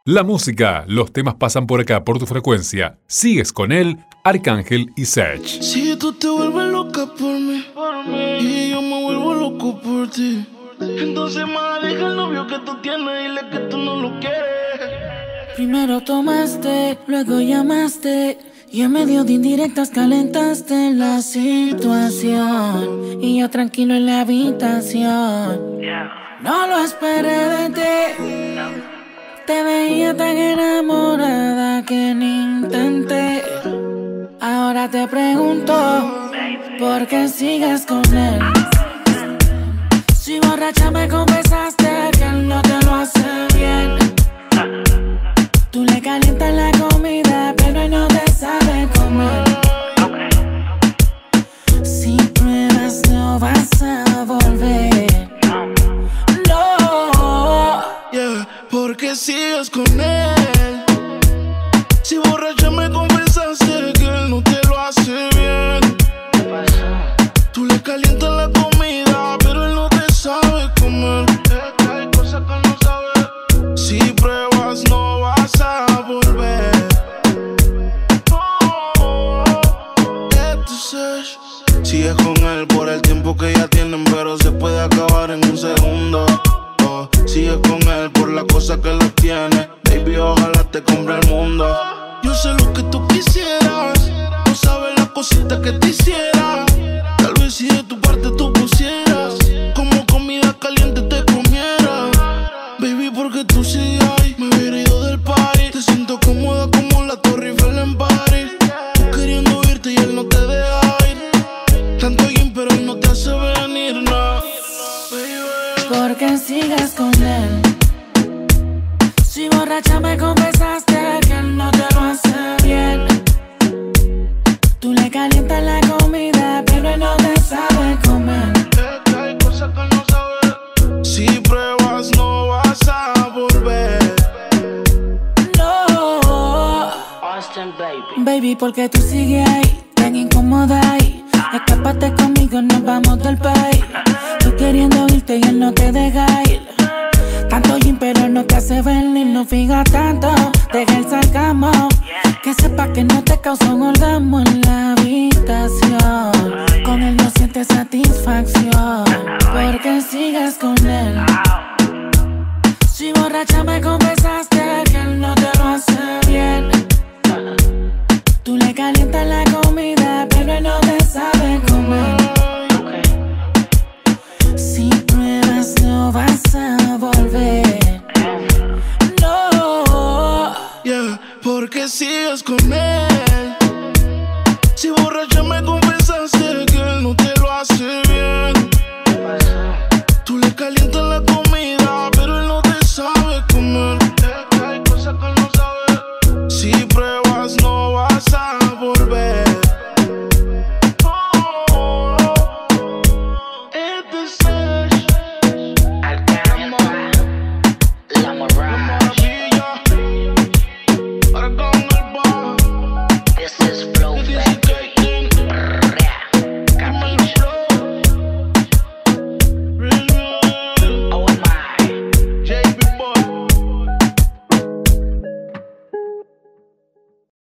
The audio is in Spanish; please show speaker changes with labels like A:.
A: La música, los temas pasan por acá, por tu frecuencia. Sigues con él, Arcángel y Sech.
B: Si tú te vuelves loca por mí y yo me vuelvo loco por ti, entonces más deja el novio que tú tienes, dile que tú no lo quieres.
C: Primero tomaste, luego llamaste y en medio de indirectas calentaste la situación. Y yo tranquilo en la habitación, no lo esperé de ti. Te veía tan enamorada que ni intenté. Ahora te pregunto, ¿por qué sigues con él? Si borracha me confesaste que él no te lo hace bien. Tú le calientas la comida, pero él no te sabe comer. Si pruebas no vas a volver.
B: ¿Por qué sigues con él? Si borracha me confesaste que él no te lo hace bien. Tú le calientas la comida, pero él no te sabe comer. Hay cosas que no sabe. Si pruebas no vas a volver. Sigues con él por el tiempo que ya tienen, pero se puede acabar en un segundo. Sigues con él por la cosa que lo tiene. Baby, ojalá te compre el mundo. Yo sé lo que tú quisieras. No sabes las cositas que te hiciera. Tal vez si de tu parte tú pusieras, como comida caliente te comiera. Baby, porque tú sigues ahí. Me hubiera ido del party. Te siento cómoda como la Torre Eiffel en París. Tú queriendo irte y él no te deja ir. Tanto bien, pero él no te hace venir, no.
C: ¿Por qué sigues con él? Si borracha me confesaste que él no te lo hace bien. Tú le calientas la comida, pero él no te sabe comer.
B: Hay cosas que no sabe. Si pruebas no vas a volver.
C: No.
D: Austin, baby.
C: Baby, ¿por qué tú sigues ahí? Tan incómoda ahí. Escápate conmigo, nos vamos del país. Tú queriendo irte y él no te deja ir. Tanto gym pero no te hace venir. No fijas tanto, deja el sarcasmo. Que sepa que no te causa un orgasmo en la habitación. Con él no sientes satisfacción. ¿Por qué sigues con él? Si borracha me confesaste que él no te lo hace bien. Tú le calientas la comida, pero él no te sabe comer. Si pruebas no vas a volver. No.
B: ¿Por qué sigues con él? Si borracha me confesaste que él no te lo hace bien. Tú le calientas la comida,